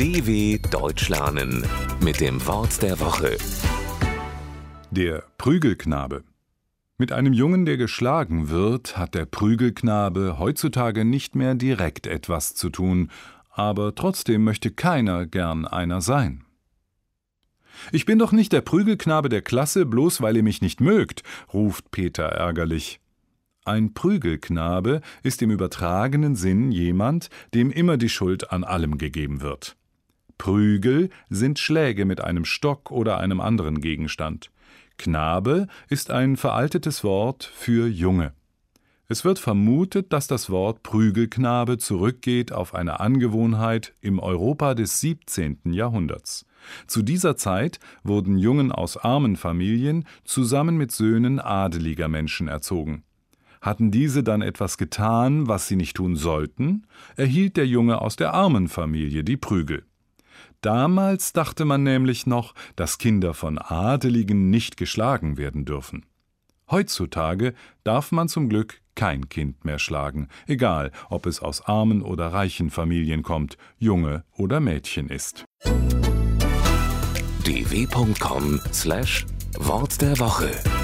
DW Deutsch lernen mit dem Wort der Woche. Der Prügelknabe. Mit einem Jungen, der geschlagen wird, hat der Prügelknabe heutzutage nicht mehr direkt etwas zu tun, aber trotzdem möchte keiner gern einer sein. »Ich bin doch nicht der Prügelknabe der Klasse, bloß weil ihr mich nicht mögt«, ruft Peter ärgerlich. Ein Prügelknabe ist im übertragenen Sinn jemand, dem immer die Schuld an allem gegeben wird. Prügel sind Schläge mit einem Stock oder einem anderen Gegenstand. Knabe ist ein veraltetes Wort für Junge. Es wird vermutet, dass das Wort Prügelknabe zurückgeht auf eine Angewohnheit im Europa des 17. Jahrhunderts. Zu dieser Zeit wurden Jungen aus armen Familien zusammen mit Söhnen adeliger Menschen erzogen. Hatten diese dann etwas getan, was sie nicht tun sollten, erhielt der Junge aus der armen Familie die Prügel. Damals dachte man nämlich noch, dass Kinder von Adeligen nicht geschlagen werden dürfen. Heutzutage darf man zum Glück kein Kind mehr schlagen, egal ob es aus armen oder reichen Familien kommt, Junge oder Mädchen ist. dw.com/Wort der Woche